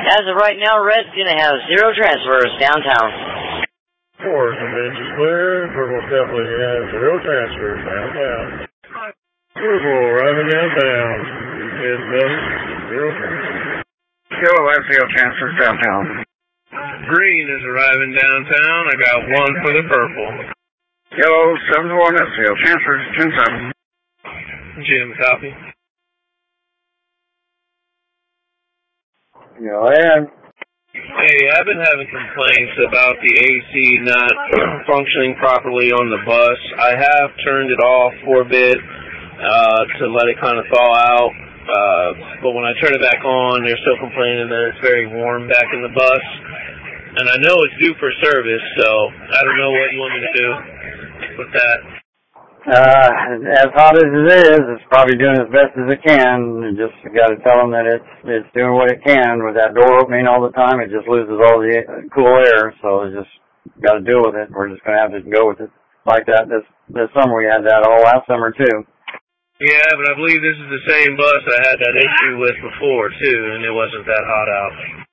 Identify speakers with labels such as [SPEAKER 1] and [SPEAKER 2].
[SPEAKER 1] As of right now, Red's going to have 0 transfers downtown.
[SPEAKER 2] Fourth, and then just clear. Purple definitely has 0 transfers downtown. Purple arriving downtown. 0 transfers.
[SPEAKER 3] Yellow has 0 transfers downtown.
[SPEAKER 4] Green is arriving downtown. I got 1 for the purple.
[SPEAKER 3] Yellow 7-1 has 0 transfers. 10-7.
[SPEAKER 4] Jim, copy.
[SPEAKER 3] Go ahead.
[SPEAKER 4] Hey, I've been having complaints about the AC not functioning properly on the bus. I have turned it off for a bit to let it kind of thaw out, but when I turn it back on, they're still complaining that it's very warm back in the bus. And I know it's due for service, so I don't know what you want me to do with that.
[SPEAKER 3] As hot as it is, it's probably doing as best as it can. You just got to tell them that it's doing what it can. With that door opening all the time, it just loses all the cool air. So it's just got to deal with it. We're just going to have to go with it like that. This summer we had that all last summer too.
[SPEAKER 4] Yeah, but I believe this is the same bus I had that issue with before too, and it wasn't that hot out.